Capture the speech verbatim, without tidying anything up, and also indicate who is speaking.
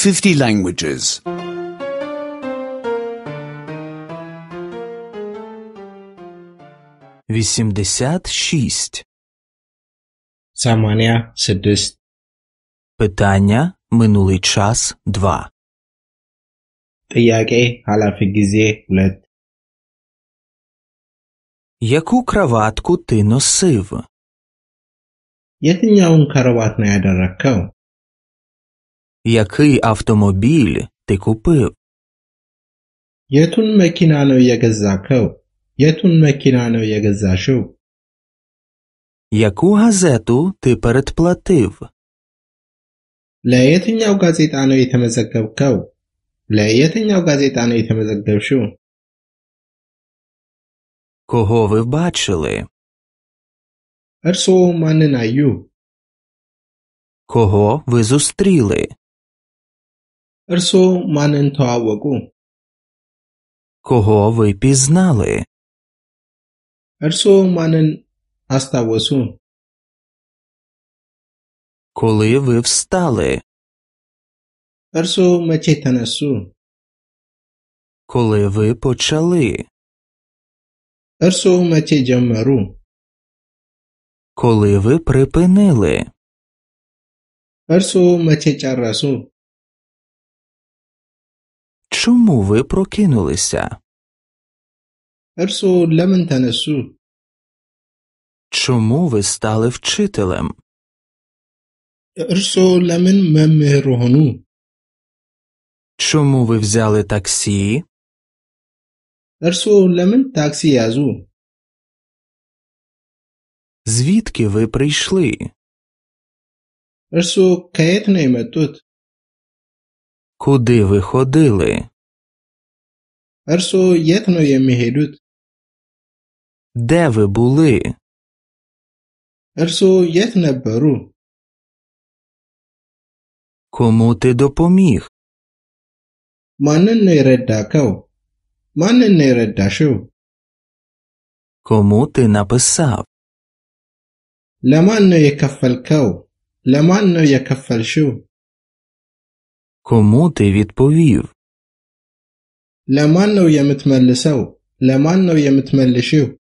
Speaker 1: fifty languages.
Speaker 2: вісімдесят шість.
Speaker 3: Саманія сидист.
Speaker 2: Питання минулий час два.
Speaker 3: ጥያቄ ኃላፊ ጊዜ ሁለት.
Speaker 2: Яку краватку ти носив?
Speaker 3: የትኛውን ከረባት ነው ያደረከው?
Speaker 2: Який автомобіль ти купив?
Speaker 3: የቱን መኪና ነው የገዛከው? የቱን መኪና ነው የገዛሽው?
Speaker 2: Яку газету ти передплатив?
Speaker 3: ለየትኛው ጋዜጣ ነው የተመዘገብከው? ለየትኛው ጋዜጣ ነው የተመዘገብሽው?
Speaker 2: Кого ви бачили?
Speaker 3: እርስዎ ማንን አዩ?
Speaker 2: Кого ви зустріли?
Speaker 3: እርስዎ ማንን ተዋወቁ?
Speaker 2: Кого ви пізнали?
Speaker 3: እርስዎ ማንን አስታወሱ?
Speaker 2: Коли ви встали?
Speaker 3: እርስዎ መቼ ተነሱ?
Speaker 2: Коли ви почали?
Speaker 3: እርስዎ መቼ ጀመሩ?
Speaker 2: Коли ви припинили?
Speaker 3: እርስዎ መቼ ጨረሱ?
Speaker 2: Чому ви прокинулися?
Speaker 3: እርስዎ ለምን ተነሱ?
Speaker 2: Чому ви стали вчителем?
Speaker 3: እርስዎ ለምን መምህር ሆኑ?
Speaker 2: Чому ви взяли таксі?
Speaker 3: እርስዎ ለምን ታክሲ ያዙ?
Speaker 2: Звідки ви прийшли?
Speaker 3: እርስዎ ከየት ነው የመጡት?
Speaker 2: Куди ви ходили?
Speaker 3: እርስዎ የት ነው የሚሄዱት?
Speaker 2: Де ви були?
Speaker 3: እርስዎ የት ነበሩ?
Speaker 2: Кому ти допоміг?
Speaker 3: ማንን ነው የረዳከው? ማንን ነው የረዳሽው?
Speaker 2: Кому ти написав?
Speaker 3: ለማን ነው የከፈልከው? ለማን ነው የከፈልሽው?
Speaker 2: Кому ти відповів?
Speaker 3: ለማን ነው የምትመልሰው? ለማን ነው የምትመልሺው?